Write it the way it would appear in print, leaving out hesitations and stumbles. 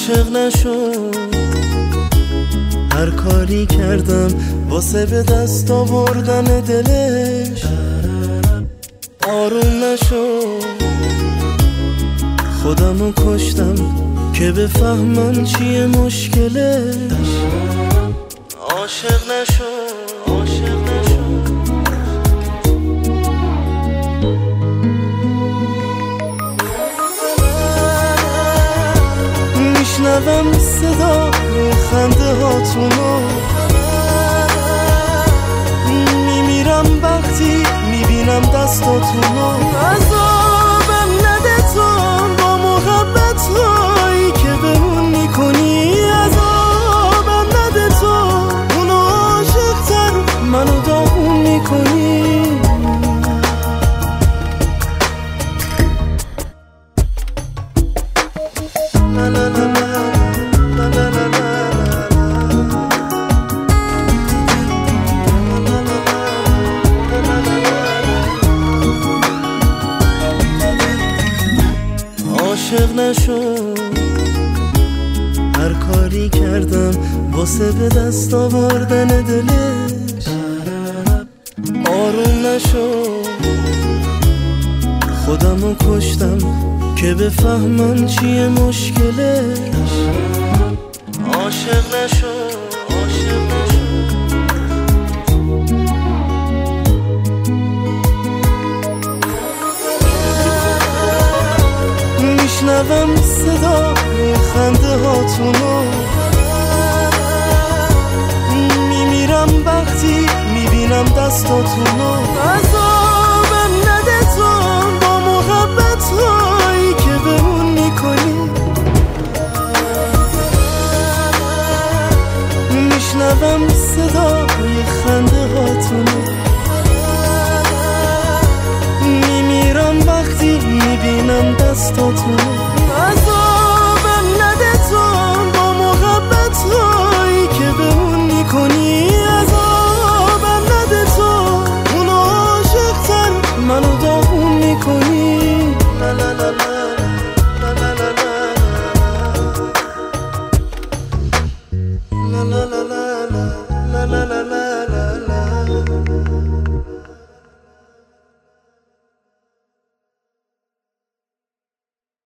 عاشق نشو، هر کاری کردم واسه به دست آوردن دلش. آروم نشو، خودمو کشتم که بفهمم چیه مشکلش. عاشق نشو، عاشق نشو. میشنوم صدا خنده هاتونو، میمیرم وقتی میبینم دستاتونو. عذابم نده تو با محبت هایی که بهمون میکنی. عذابم نده تو اونو عاشق‌تر منو داغون میکنی. لا لا لا لا لا لا لا. عاشق نشو، هر کاری کردم واسه به دست آوردن دلش. آروم نشو، خودمو کشتم که بفهمم چیه مشکلش. عاشق نشو، عاشق نشو. میشنوم صدا خنده هاتونو، میمیرم وقتی میبینم دستاتونو. عذابم نده تو با محبت هایی که بهمون میکنی. میشنوم صدا خنده هاتونو، میمیرم وقتی میبینم دستاتونو.